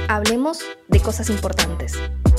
Hablemos de cosas importantes.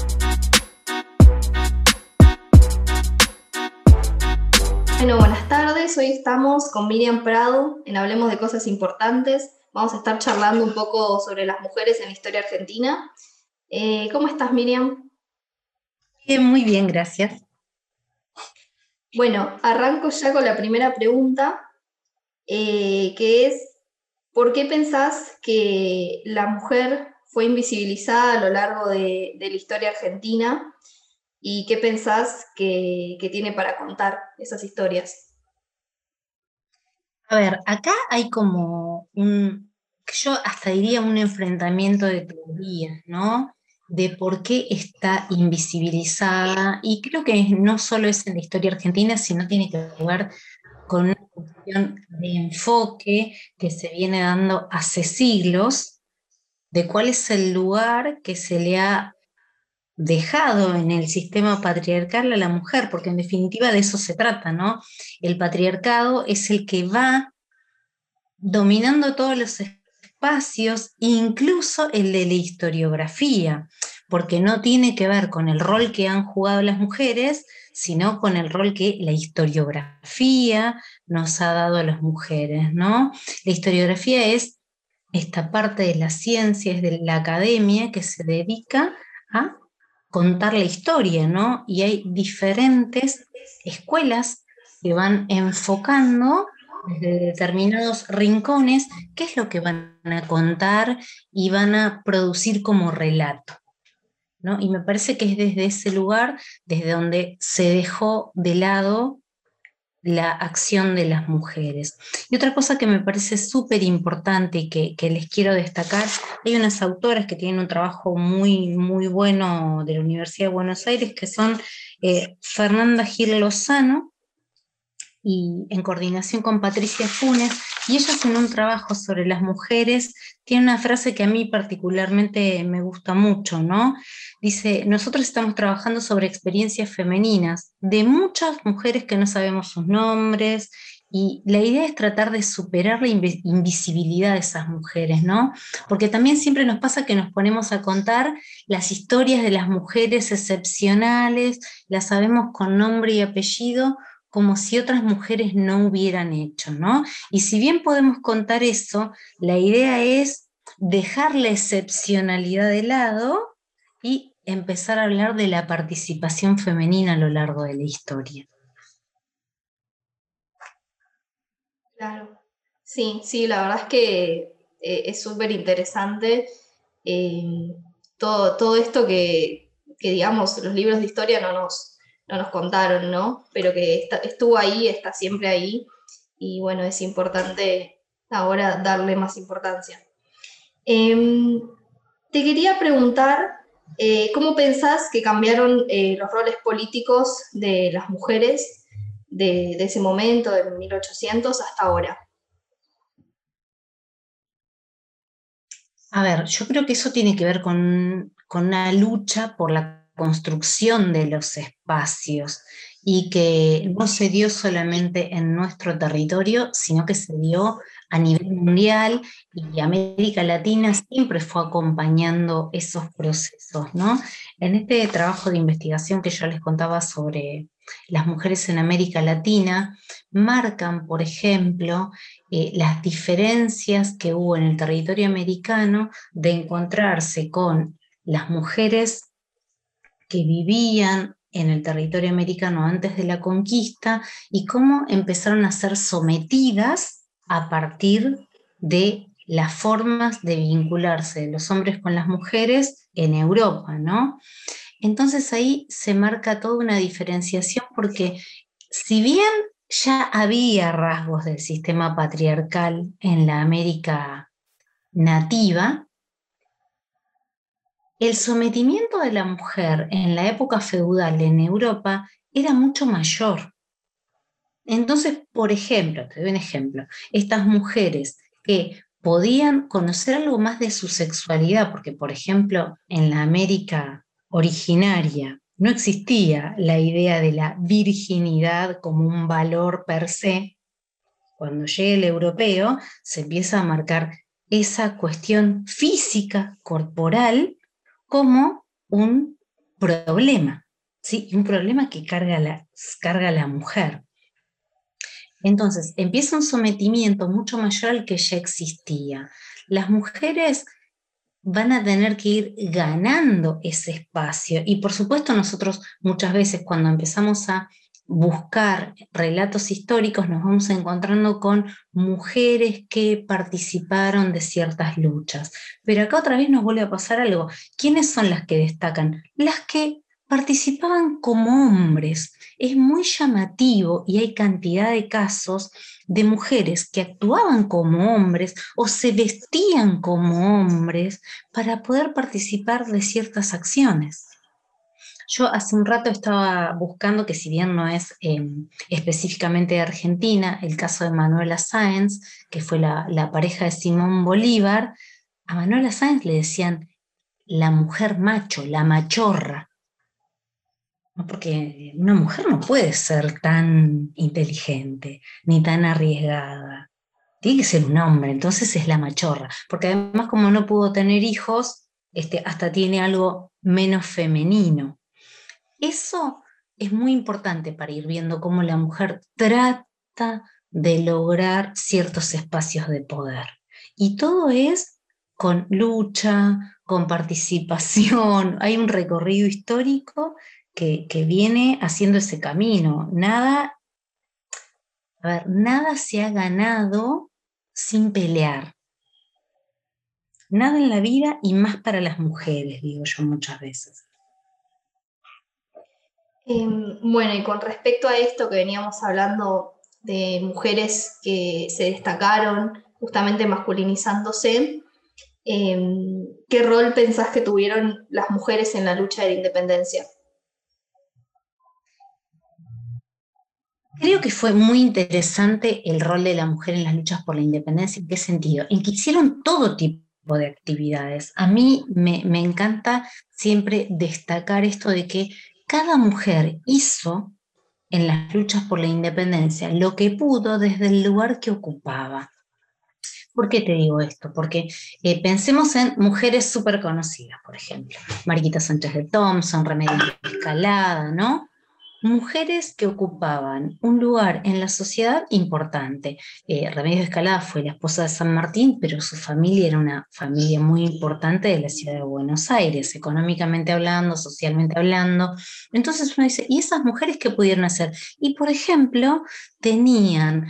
Bueno, buenas tardes. Hoy estamos con Miriam Prado en Hablemos de Cosas Importantes. Vamos a estar charlando un poco sobre las mujeres en la historia argentina. ¿Cómo estás, Miriam? Muy bien, gracias. Bueno, arranco ya con la primera pregunta, que es, ¿por qué pensás que la mujer fue invisibilizada a lo largo de la historia argentina? ¿Y qué pensás que tiene para contar esas historias? A ver, acá hay como yo hasta diría un enfrentamiento de teorías, ¿no? De por qué está invisibilizada, y creo que no solo es en la historia argentina, sino tiene que ver con una cuestión de enfoque que se viene dando hace siglos, de cuál es el lugar que se le ha dejado en el sistema patriarcal a la mujer, porque en definitiva de eso se trata, ¿no? El patriarcado es el que va dominando todos los espacios, incluso el de la historiografía, porque no tiene que ver con el rol que han jugado las mujeres, sino con el rol que la historiografía nos ha dado a las mujeres, ¿no? La historiografía es esta parte de la ciencia, es de la academia que se dedica a contar la historia, ¿no? Y hay diferentes escuelas que van enfocando desde determinados rincones qué es lo que van a contar y van a producir como relato, ¿no? Y me parece que es desde ese lugar, desde donde se dejó de lado la acción de las mujeres. Y otra cosa que me parece súper importante y que les quiero destacar, hay unas autoras que tienen un trabajo muy, muy bueno de la Universidad de Buenos Aires, que son Fernanda Gil Lozano, y en coordinación con Patricia Funes, y ellas en un trabajo sobre las mujeres tienen una frase que a mí particularmente me gusta mucho, ¿no? Dice, nosotros estamos trabajando sobre experiencias femeninas de muchas mujeres que no sabemos sus nombres, y la idea es tratar de superar la invisibilidad de esas mujeres, ¿no? Porque también siempre nos pasa que nos ponemos a contar las historias de las mujeres excepcionales, las sabemos con nombre y apellido, como si otras mujeres no hubieran hecho, ¿no? Y si bien podemos contar eso, la idea es dejar la excepcionalidad de lado y empezar a hablar de la participación femenina a lo largo de la historia. Claro. Sí, sí, la verdad es que es súper interesante eh, todo esto que, digamos, los libros de historia no nos contaron, ¿no? Pero que estuvo ahí, está siempre ahí, y bueno, es importante ahora darle más importancia. Em, Te quería preguntar, ¿cómo pensás que cambiaron los roles políticos de las mujeres de ese momento, de 1800 hasta ahora? A ver, yo creo que eso tiene que ver con una lucha por la construcción de los espacios, y que no se dio solamente en nuestro territorio, sino que se dio a nivel mundial, y América Latina siempre fue acompañando esos procesos, ¿no? En este trabajo de investigación que yo les contaba sobre las mujeres en América Latina, marcan, por ejemplo, las diferencias que hubo en el territorio americano de encontrarse con las mujeres que vivían en el territorio americano antes de la conquista, y cómo empezaron a ser sometidas a partir de las formas de vincularse de los hombres con las mujeres en Europa, ¿no? Entonces ahí se marca toda una diferenciación, porque si bien ya había rasgos del sistema patriarcal en la América nativa, el sometimiento de la mujer en la época feudal en Europa era mucho mayor. Entonces, por ejemplo, te doy un ejemplo, estas mujeres que podían conocer algo más de su sexualidad, porque, por ejemplo, en la América originaria no existía la idea de la virginidad como un valor per se. Cuando llega el europeo, se empieza a marcar esa cuestión física, corporal, como un problema, ¿sí? Un problema que carga la mujer. Entonces, empieza un sometimiento mucho mayor al que ya existía. Las mujeres van a tener que ir ganando ese espacio. Y por supuesto nosotros muchas veces cuando empezamos a buscar relatos históricos nos vamos encontrando con mujeres que participaron de ciertas luchas. Pero acá otra vez nos vuelve a pasar algo. ¿Quiénes son las que destacan? Las que participaban como hombres. Es muy llamativo y hay cantidad de casos de mujeres que actuaban como hombres o se vestían como hombres para poder participar de ciertas acciones. Yo hace un rato estaba buscando, que si bien no es específicamente de Argentina, el caso de Manuela Sáenz, que fue la pareja de Simón Bolívar. A Manuela Sáenz le decían la mujer macho, la machorra, ¿no? Porque una mujer no puede ser tan inteligente ni tan arriesgada. Tiene que ser un hombre, entonces es la machorra. Porque además, como no pudo tener hijos, hasta tiene algo menos femenino. Eso es muy importante para ir viendo cómo la mujer trata de lograr ciertos espacios de poder. Y todo es con lucha, con participación. Hay un recorrido histórico que viene haciendo ese camino. Nada se ha ganado sin pelear. Nada en la vida y más para las mujeres, digo yo muchas veces. Bueno, y con respecto a esto que veníamos hablando de mujeres que se destacaron justamente masculinizándose, ¿qué rol pensás que tuvieron las mujeres en la lucha de la independencia? Creo que fue muy interesante el rol de la mujer en las luchas por la independencia. ¿En qué sentido? En que hicieron todo tipo de actividades. A mí me encanta siempre destacar esto de que cada mujer hizo en las luchas por la independencia lo que pudo desde el lugar que ocupaba. ¿Por qué te digo esto? Porque pensemos en mujeres súper conocidas, por ejemplo, Mariquita Sánchez de Thompson, Remedios Escalada, ¿no? Mujeres que ocupaban un lugar en la sociedad importante. Remedios Escalada fue la esposa de San Martín, pero su familia era una familia muy importante de la ciudad de Buenos Aires, económicamente hablando, socialmente hablando. Entonces uno dice, ¿y esas mujeres qué pudieron hacer? Y por ejemplo, tenían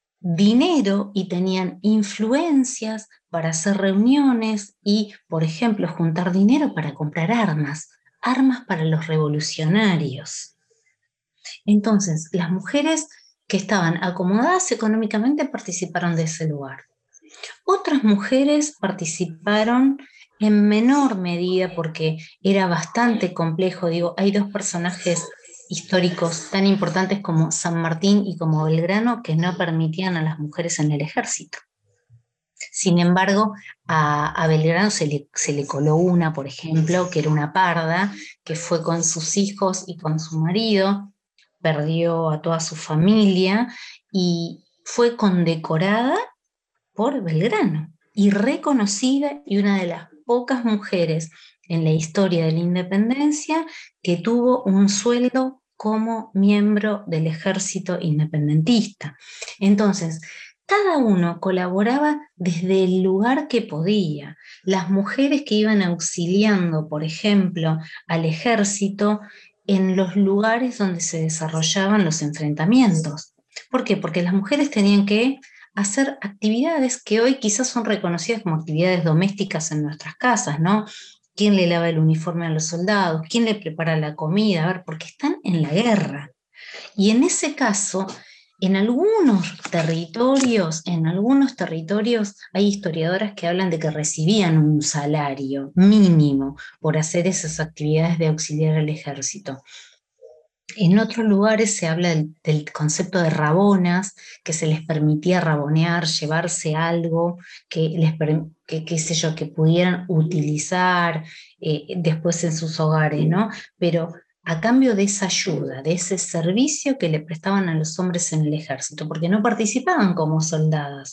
dinero y tenían influencias para hacer reuniones y, por ejemplo, juntar dinero para comprar armas para los revolucionarios. Entonces, las mujeres que estaban acomodadas económicamente participaron de ese lugar. Otras mujeres participaron en menor medida porque era bastante complejo. Digo, hay dos personajes históricos tan importantes como San Martín y como Belgrano que no permitían a las mujeres en el ejército. Sin embargo, a Belgrano se le coló una, por ejemplo, que era una parda, que fue con sus hijos y con su marido, perdió a toda su familia y fue condecorada por Belgrano y reconocida y una de las pocas mujeres en la historia de la independencia que tuvo un sueldo como miembro del ejército independentista. Entonces, cada uno colaboraba desde el lugar que podía. Las mujeres que iban auxiliando, por ejemplo, al ejército en los lugares donde se desarrollaban los enfrentamientos. ¿Por qué? Porque las mujeres tenían que hacer actividades que hoy quizás son reconocidas como actividades domésticas en nuestras casas, ¿no? ¿Quién le lava el uniforme a los soldados? ¿Quién le prepara la comida? A ver, porque están en la guerra. Y en ese caso, en algunos territorios hay historiadoras que hablan de que recibían un salario mínimo por hacer esas actividades de auxiliar al ejército. En otros lugares se habla del concepto de rabonas, que se les permitía rabonear, llevarse algo qué sé yo, que pudieran utilizar después en sus hogares, ¿no? Pero a cambio de esa ayuda, de ese servicio que le prestaban a los hombres en el ejército, porque no participaban como soldadas,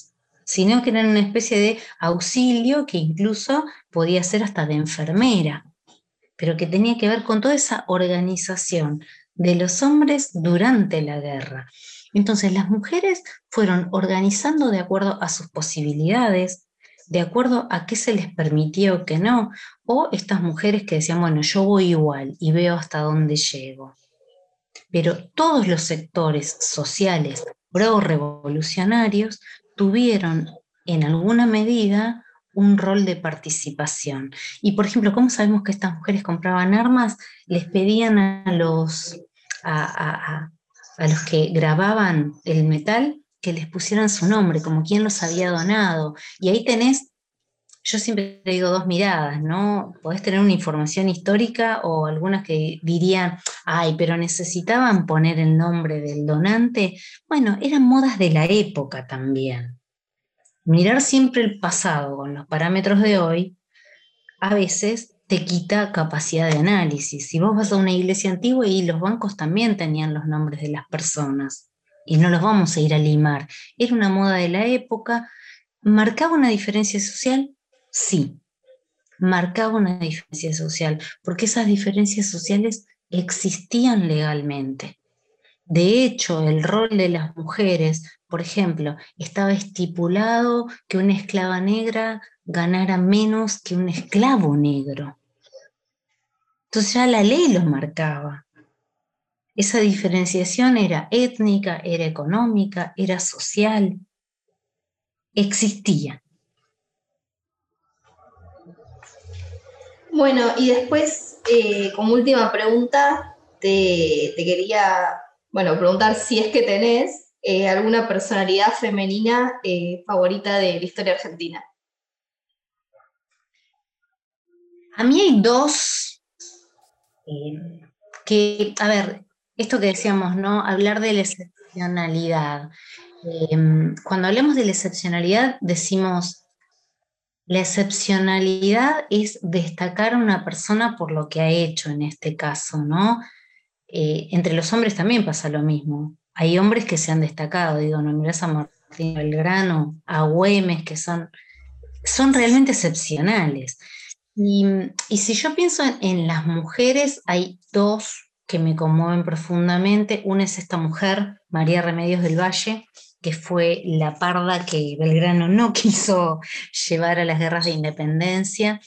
sino que eran una especie de auxilio que incluso podía ser hasta de enfermera, pero que tenía que ver con toda esa organización de los hombres durante la guerra. Entonces las mujeres fueron organizando de acuerdo a sus posibilidades, de acuerdo a qué se les permitía o qué no, o estas mujeres que decían, bueno, yo voy igual y veo hasta dónde llego. Pero todos los sectores sociales pro-revolucionarios tuvieron en alguna medida un rol de participación. Y por ejemplo, ¿cómo sabemos que estas mujeres compraban armas? Les pedían a, a- a- a los que grababan el metal que les pusieran su nombre, como quien los había donado. Y ahí tenés, yo siempre digo dos miradas, ¿no? Podés tener una información histórica o algunas que dirían, ay, pero necesitaban poner el nombre del donante. Bueno, eran modas de la época también. Mirar siempre el pasado con los parámetros de hoy, a veces te quita capacidad de análisis. Si vos vas a una iglesia antigua y los bancos también tenían los nombres de las personas, y no los vamos a ir a limar. Era una moda de la época. ¿Marcaba una diferencia social? Sí, marcaba una diferencia social, porque esas diferencias sociales existían legalmente. De hecho, el rol de las mujeres, por ejemplo, estaba estipulado que una esclava negra ganara menos que un esclavo negro. Entonces ya la ley los marcaba. Esa diferenciación era étnica, era económica, era social, existía. Bueno, y después, como última pregunta, te quería, bueno, preguntar si es que tenés alguna personalidad femenina favorita de la historia argentina. A mí hay dos a ver, esto que decíamos, ¿no? Hablar de la excepcionalidad. Cuando hablamos de la excepcionalidad, decimos, la excepcionalidad es destacar a una persona por lo que ha hecho en este caso, ¿no? Entre los hombres también pasa lo mismo. Hay hombres que se han destacado, digo, no mirás a Martín Belgrano, a Güemes, que son realmente excepcionales. Y, y si yo pienso en las mujeres, hay dos que me conmueven profundamente. Una es esta mujer, María Remedios del Valle, que fue la parda que Belgrano no quiso llevar a las guerras de independencia,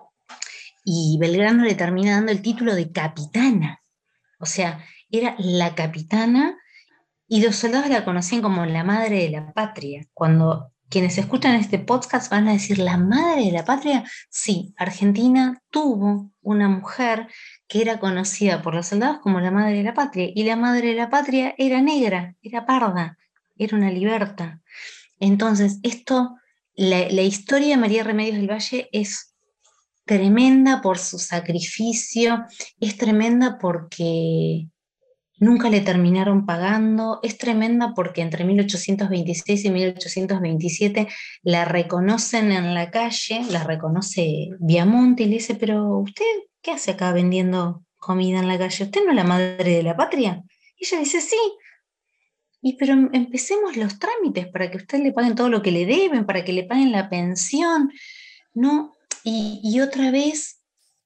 y Belgrano le termina dando el título de capitana. O sea, era la capitana y los soldados la conocían como la madre de la patria. Cuando quienes escuchan este podcast van a decir, ¿la madre de la patria? Sí, Argentina tuvo una mujer que era conocida por los soldados como la madre de la patria, y la madre de la patria era negra, era parda, era una liberta. Entonces, la historia de María Remedios del Valle es tremenda por su sacrificio, es tremenda porque nunca le terminaron pagando. Es tremenda porque entre 1826 y 1827 la reconocen en la calle, la reconoce Viamonte y le dice, pero ¿usted qué hace acá vendiendo comida en la calle? ¿Usted no es la madre de la patria? Y ella dice, sí. Y pero empecemos los trámites para que usted le paguen todo lo que le deben, para que le paguen la pensión, ¿no? Y otra vez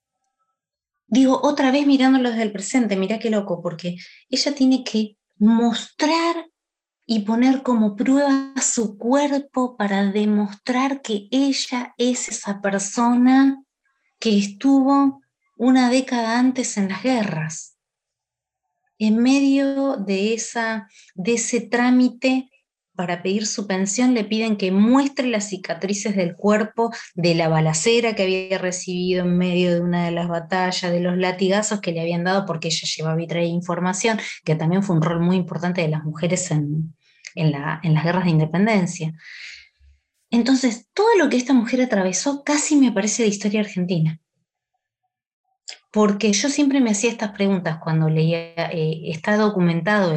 digo, otra vez mirándolo desde el presente, mirá qué loco, porque ella tiene que mostrar y poner como prueba su cuerpo para demostrar que ella es esa persona que estuvo una década antes en las guerras. En medio de ese trámite para pedir su pensión, le piden que muestre las cicatrices del cuerpo, de la balacera que había recibido en medio de una de las batallas, de los latigazos que le habían dado porque ella llevaba y traía información, que también fue un rol muy importante de las mujeres en las guerras de independencia. Entonces, todo lo que esta mujer atravesó casi me parece de historia argentina. Porque yo siempre me hacía estas preguntas cuando leía, está documentado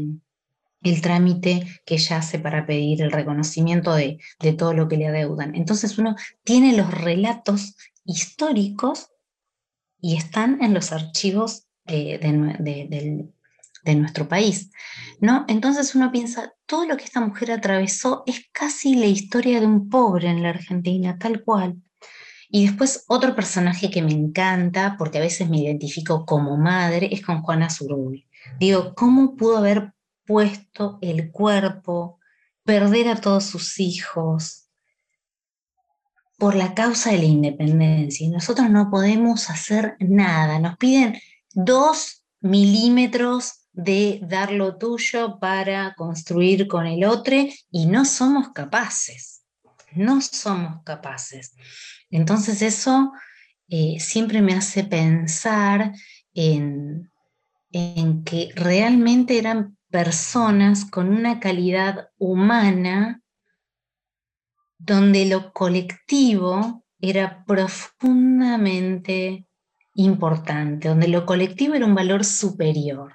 el trámite que ella hace para pedir el reconocimiento de todo lo que le adeudan. Entonces uno tiene los relatos históricos y están en los archivos de nuestro país, ¿no? Entonces uno piensa, todo lo que esta mujer atravesó es casi la historia de un pobre en la Argentina, tal cual. Y después otro personaje que me encanta, porque a veces me identifico como madre, es con Juana Zurduy. Digo, ¿cómo pudo haber puesto el cuerpo, perder a todos sus hijos por la causa de la independencia? Y nosotros no podemos hacer nada. Nos piden 2 milímetros de dar lo tuyo para construir con el otro y no somos capaces. No somos capaces. Entonces eso siempre me hace pensar en que realmente eran personas con una calidad humana donde lo colectivo era profundamente importante, donde lo colectivo era un valor superior.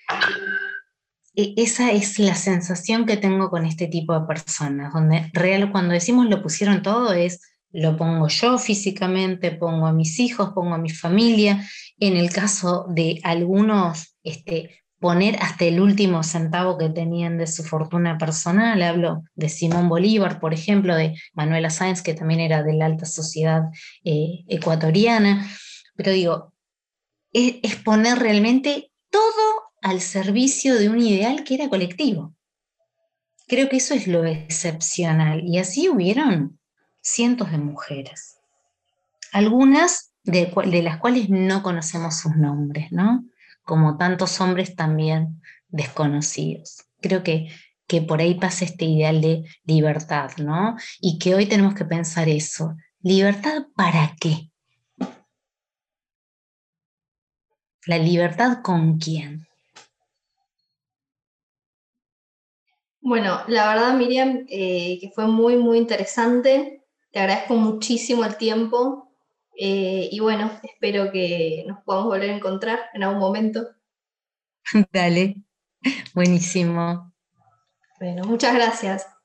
Esa es la sensación que tengo con este tipo de personas, donde real, cuando decimos lo pusieron todo es lo pongo yo físicamente, pongo a mis hijos, pongo a mi familia. En el caso de algunos, poner hasta el último centavo que tenían de su fortuna personal. Hablo de Simón Bolívar, por ejemplo, de Manuela Sáenz, que también era de la alta sociedad ecuatoriana. Pero digo, es poner realmente todo al servicio de un ideal que era colectivo. Creo que eso es lo excepcional. Y así hubieron cientos de mujeres. Algunas de las cuales no conocemos sus nombres, ¿no? Como tantos hombres también desconocidos. Creo que por ahí pasa este ideal de libertad, ¿no? Y que hoy tenemos que pensar eso. ¿Libertad para qué? ¿La libertad con quién? Bueno, la verdad, Miriam, que fue muy, muy interesante. Te agradezco muchísimo el tiempo y bueno, espero que nos podamos volver a encontrar en algún momento. Dale, buenísimo. Bueno, muchas gracias.